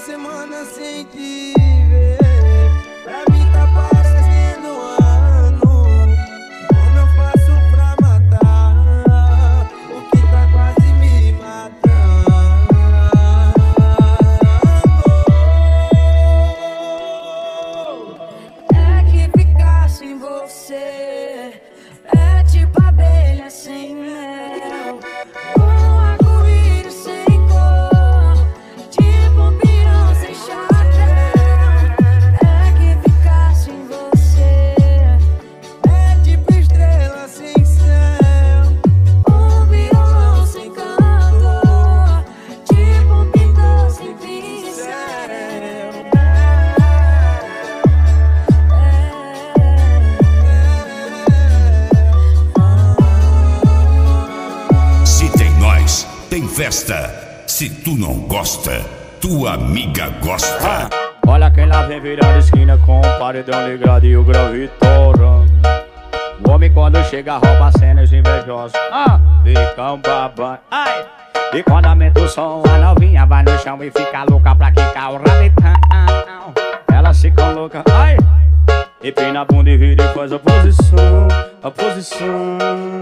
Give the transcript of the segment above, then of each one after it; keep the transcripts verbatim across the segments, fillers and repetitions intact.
semana sem te ver. Pra mim tá parecendo um ano. Como eu faço pra matar o que tá quase me matando? É que ficar sem você é tipo abelha sem mel, um arco-íris sem cor, tipo um pirão sem chapéu. É que ficar sem você É tipo estrela sem céu, um violão sem cantor, tipo um pintor sem pincel. Se tem nós, tem festa. Se tu não gosta, tua amiga gosta. Olha quem lá vem virando esquina com o paredão ligado e o grave torando. O homem quando chega rouba cenas invejosos, ah, ficam babando. Ai! E quando aumenta o som, a novinha vai no chão e fica louca pra quicar o rabetão. Elas ficam loucas, ai! Empina a bunda e vira e faz a posição, a posição.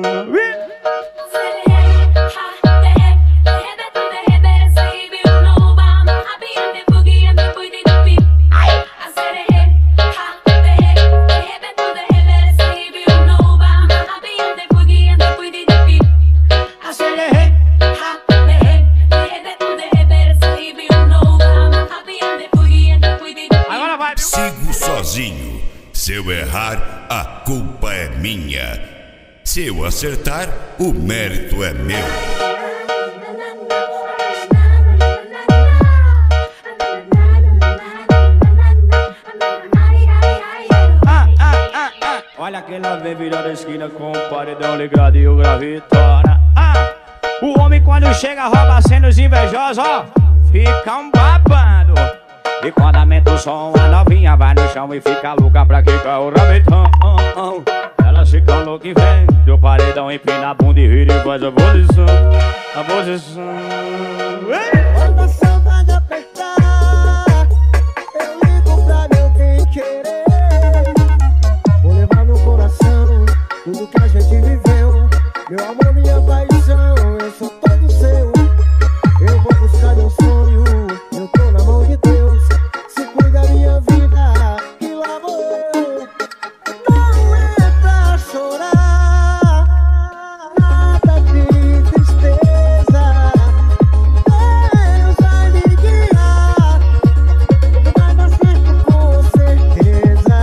Sigo sozinho. Se eu errar, a culpa é minha. Se eu acertar, o mérito é meu. Ah, ah, ah, ah. Olha quem lá vem virando a esquina com o paredão ligado e o grave tora. Ah, o homem quando chega rouba cenas invejosos, ó, ficam babando. E quando aumenta o som, a novinha vai no chão e fica louca pra quicar o rabetão. Elas ficam loucas e vem do paredão, empina a bunda e vira e faz a posição, a posição. quando a saudade apertar, eu ligo pra meu bem querer. Vou levar no coração tudo que a gente viveu. Meu amor, minha paixão, eu sou todo seu. Eu vou buscar meu sonho, eu tô na mão de Deus. Se cuida minha vida, que lá vou eu. Não é pra chorar, nada de tristeza. Deus vai me guiar, vai dar certo com certeza.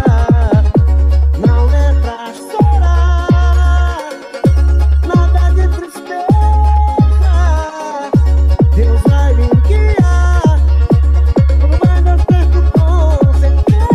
Não é pra chorar, nada de tristeza. Deus vai me guiar, vai dar certo com certeza.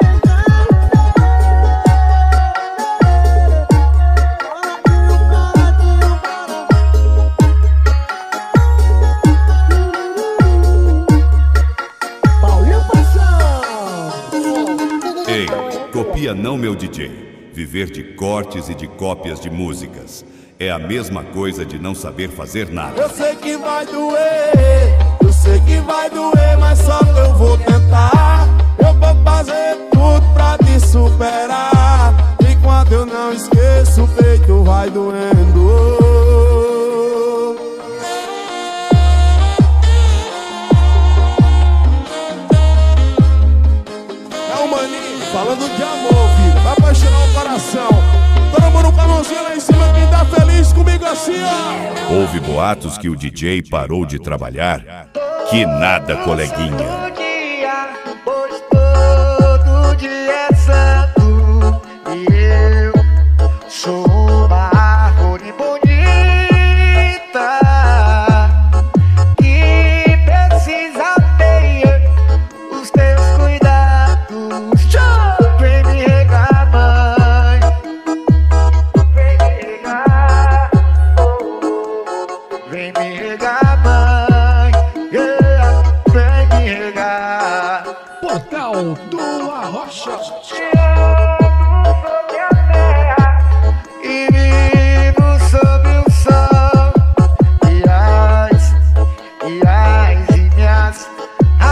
Paulinho Paixão. Ei, copia não, meu D J. Viver de cortes e de cópias de músicas é a mesma coisa de não saber fazer nada. Eu sei que vai doer, eu sei que vai doer, mas só que eu vou tentar. Eu vou fazer tudo pra te superar. Enquanto eu não esqueço, o peito vai doendo. É o maninho falando de amor, filho. Vai apaixonar o coração. Todo mundo com a mãozinha lá em cima, quem tá feliz comigo assim, ó. Houve boatos que o D J parou de trabalhar. Que nada, coleguinha. Todo dia, pois todo dia é santo. E eu sou uma árvore bonita que precisa ter os teus cuidados. Vem me regar, mãe. Vem me regar. Vem me regar, mãe. Yeah. Vem me regar. Portal do Arrocha. Te amo sobre a terra e vivo sob o sol. E as, e as, e minhas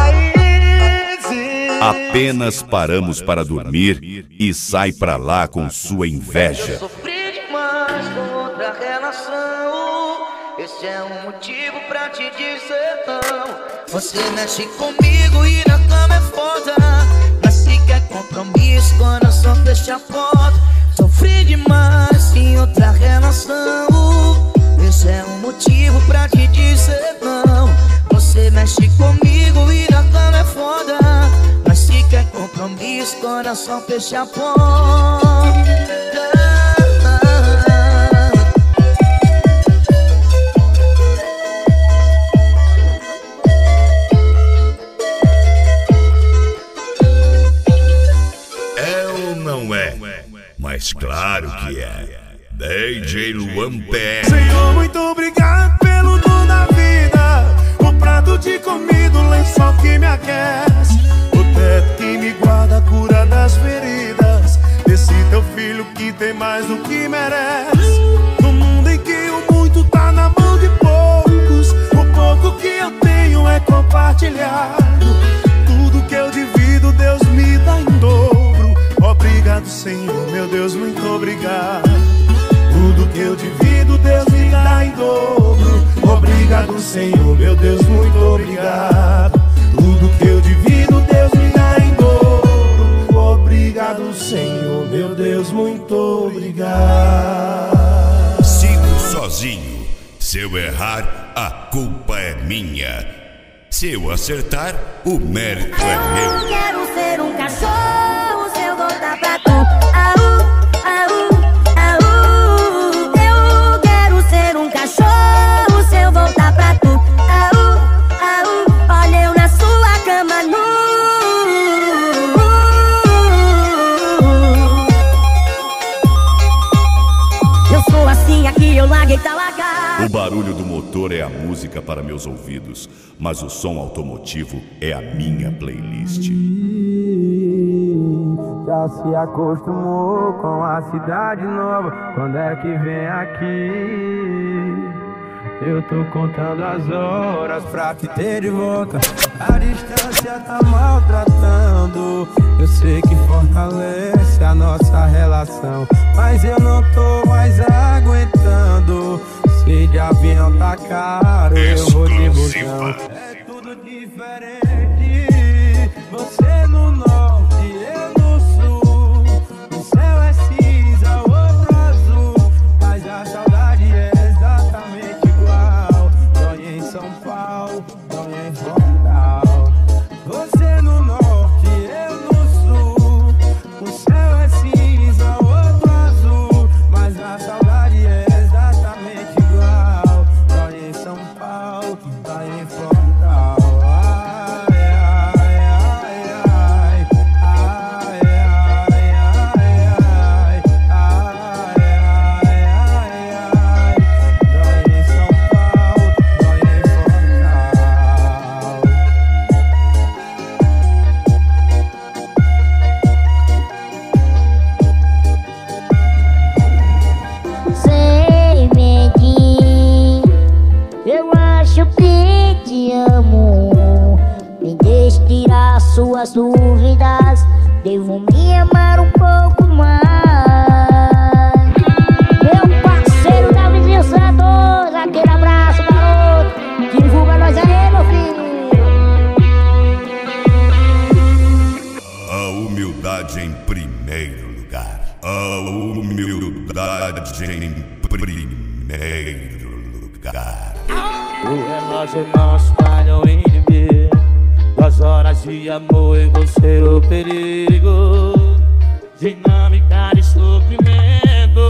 Apenas paramos para dormir e sai pra lá com sua inveja. Eu sofri demais com outra relação. Esse é um motivo pra te dizer não. Você mexe comigo e na cama é foda, mas se quer compromisso, coração fecha a porta. Sofri demais em outra relação. Esse é um motivo pra te dizer não. Você mexe comigo e na cama é foda, mas se quer compromisso, coração fecha a porta. É ou não é? Mas claro que é. D J Luan P R. Senhor, muito obrigado pelo dom da vida, o prato de comida, o lençol que me aquece, o teto que me guarda, a cura das feridas, esse teu filho que tem mais do que merece. No mundo em que o muito tá na mão de poucos, o pouco que eu tenho é compartilhado. Tudo que eu divido, Deus me dá em dobro. Obrigado, Senhor, meu Deus, muito obrigado. Tudo que eu divido, Deus me dá em dobro. Obrigado, Senhor, meu Deus, muito obrigado. Tudo que eu divido, Deus me dá em dobro. Obrigado, Senhor, meu Deus, muito obrigado. Sigo sozinho. Se eu errar, a culpa é minha. Se eu acertar, o mérito é meu. Eu quero ser um cachorro se eu voltar pra tu. Au, au, au. Eu quero ser um cachorro se eu voltar pra tu. Au, au. Olha eu na sua cama nu. Eu sou assim, aqui eu larguei, tá largado. O barulho do motor é a música para meus ouvidos, mas o som automotivo é a minha playlist. Já se acostumou com a cidade nova, quando é que vem aqui? Eu tô contando as horas pra te ter de volta. A distância tá maltratando. Eu sei que fortalece a nossa relação, mas eu não tô mais aguentando. Se de avião tá caro, eu vou de busão. É tudo diferente. Você no norte, eu no sul. O céu é cinza, o outro azul, mas a saudade é exatamente igual. Dói em São Paulo, dói em Portugal. Você no norte, eu no sul. O céu é cinza, o outro azul, mas a saudade é exatamente igual. Dói em São Paulo, dói em Portugal. Suas dúvidas, devo me amar um pouco mais. Meu parceiro da Vizinho Santos, aquele abraço, garoto. Divulga nós aí, meu filho. A humildade em primeiro lugar. A humildade em primeiro lugar. O relógio nosso falhou em viver. Duas horas de amor e você o perigo. Dinâmica de sofrimento.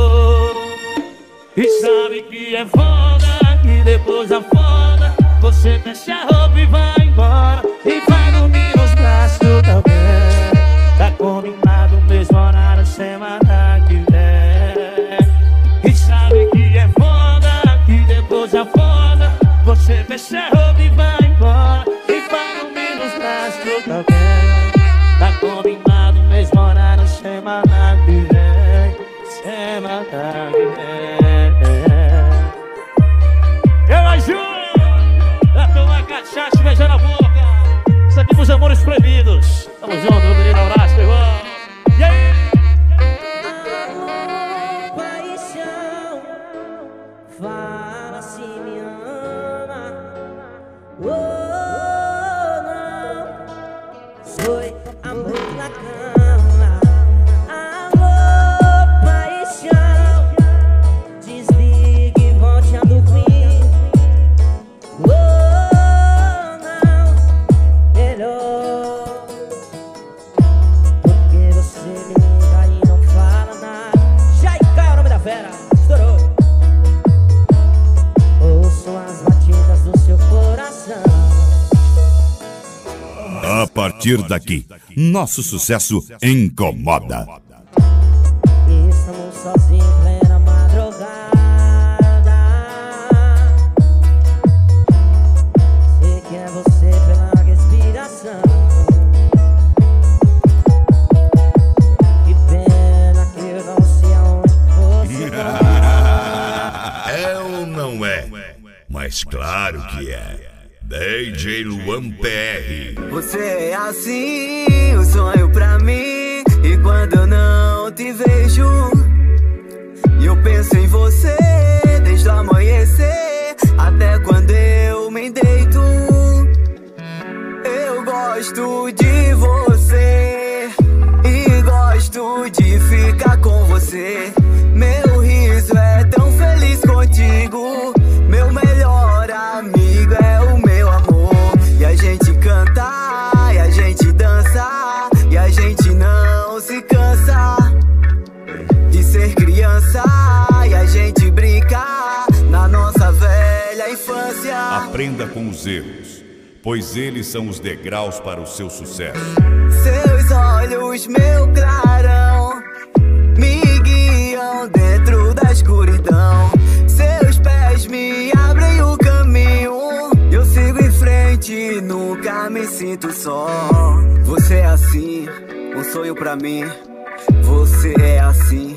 E sabe que é foda, que depois afoda. Você fecha a roupa e vai embora, e vai dormir nos braços de alguém. Tá combinado mesmo horário semana que vem. E sabe que é foda, que depois afoda. Você fecha a roupa e vai embora, e vai dormir nos braços de alguém. Tá combinado mesmo horário semana que vem. Semana que vem. Eu ajudo a tomar cachaça. Tamo junto, meu querido abraço, meu irmão. E aí? Alô, paixão, fala se me ama. Oh, não, foi amor na cama. Alô, paixão, desligue e volte a dormir. Oh, não, melhor, porque você me liga e não fala nada. Jaiká é o nome da fera, estourou. Ouço as batidas do seu coração. A partir daqui, nosso sucesso incomoda. Estamos sozinhos em plena madrugada. Sei que é você pela respiração. Que pena que eu não sei aonde você vai. É ou não é? Mas claro que é. D J Luan P R. Você é assim, um sonho pra mim. E quando eu não te vejo, eu penso em você desde o amanhecer até quando eu me deito. Eu gosto de você e gosto de ficar com você. Meu riso é tão feliz contigo. Meu melhor amigo é o meu amor. E a gente canta, e a gente dança, e a gente não se cansa de ser criança. E a gente brinca na nossa velha infância. Aprenda com os erros, pois eles são os degraus para o seu sucesso. Seus olhos, meu clarão, me guiam dentro da escuridão. Seus pés me abrem o caminho. Eu sigo em frente, nunca me sinto só. Você é assim, um sonho pra mim. Você é assim.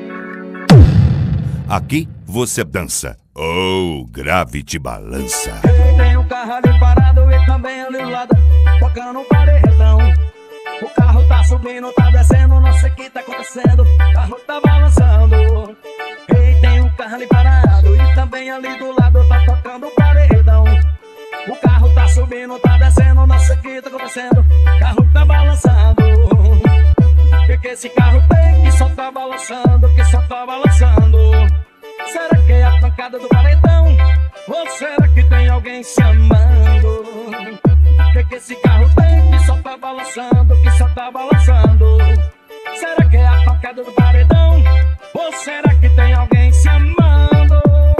Aqui você dança, ou grave te balança. Tem um carro ali parado e também ali do lado, tocando um paredão. O carro tá subindo, tá descendo, não sei o que tá acontecendo. O carro tá balançando. Ei, tem um carro ali parado e também ali do lado tá tocando um paredão. O carro tá subindo, tá descendo, não sei o que tá acontecendo. O carro tá balançando. Que que esse carro tem que só tá balançando, que só tá balançando? Será que é a pancada do paredão? Ou será que tem alguém se amando? Que que esse carro tem que só tá balançando, que só tá balançando? Será que é a pancada do paredão? Ou será que tem alguém se amando?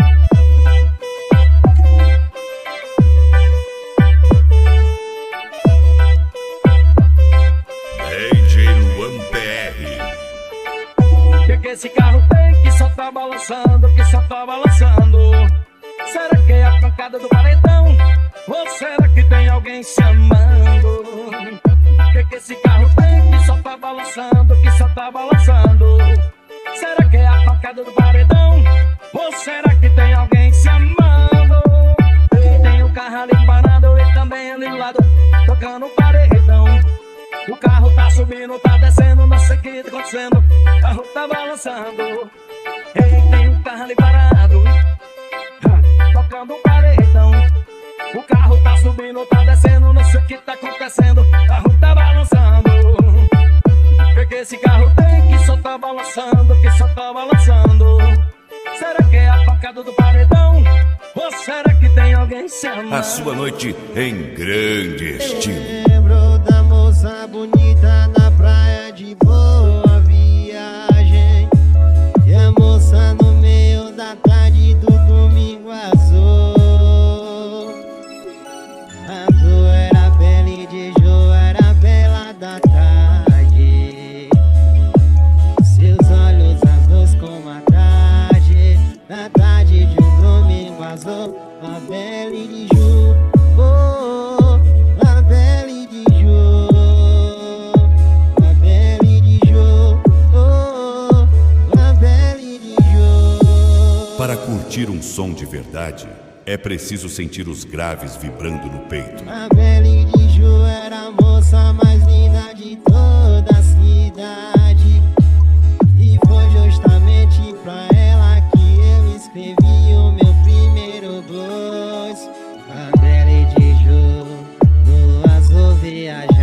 D J Luan P R. Que que esse carro tem que só tá balançando, que só tá balançando? Será que é a pancada do paredão? Ou será que tem alguém se amando? Que que esse carro tem que só tá balançando, que só tá balançando? Será que é a pancada do paredão? Ou será que tem alguém se amando? Tem um carro ali parado e também ali do lado, tocando um paredão. O carro tá subindo, tá descendo, não sei o que tá acontecendo. O carro tá balançando. Ei, tem um carro ali parado, tocando um paredão. O carro tá subindo, tá descendo, não sei o que tá acontecendo. O carro tá balançando. Porque esse carro tem que só tá balançando, que só tá balançando. Será que é a pancada do paredão? Ou será que tem alguém se amando? A sua noite em grande estilo. Lembro da moça bonita na praia de Boa Viagem. E a moça no meio da tarde do domingo azul. A cor era pele de Jo, era bela da tarde. Seus olhos azuis como a tarde, na tarde de um domingo azul. A pele de Jo, oh, a pele de Jo, a pele de Jo, oh, a pele de Jo. Para curtir um som de verdade, é preciso sentir os graves vibrando no peito. A pele de Jo era a moça mais linda de saudade. E foi justamente pra ela que eu escrevi o meu primeiro blues. A Belle de Ju no azul viajava,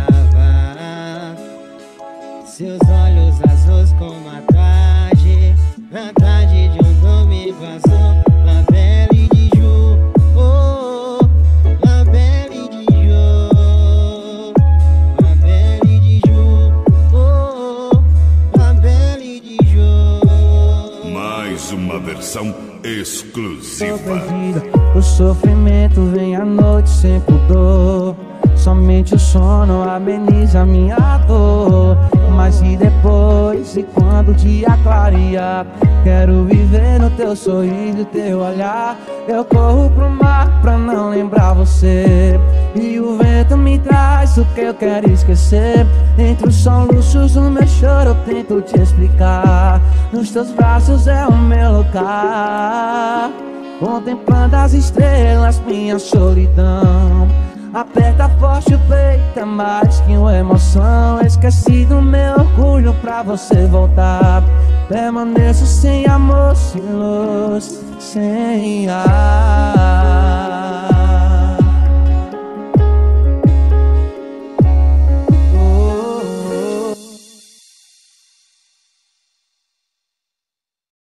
seus olhos azuis como a tarde, na tarde de um domingo azul. La Belle de Ju, oh, La Belle de Ju, La Belle de Ju, oh, La Belle de Ju. Mais uma versão exclusiva. O sofrimento vem à noite sem pudor. Somente o sono ameniza minha dor. Mas e depois, e quando o dia clarear, quero viver no teu sorriso, teu olhar. Eu corro pro mar pra não lembrar você, e o vento me traz o que eu quero esquecer. Entre os soluços do meu choro eu tento te explicar. Nos teus braços é o meu lugar, contemplando as estrelas, minha solidão. Aperta forte o peito, é mais que uma emoção. Esqueci do meu orgulho pra você voltar. Permaneço sem amor, sem luz, sem ar.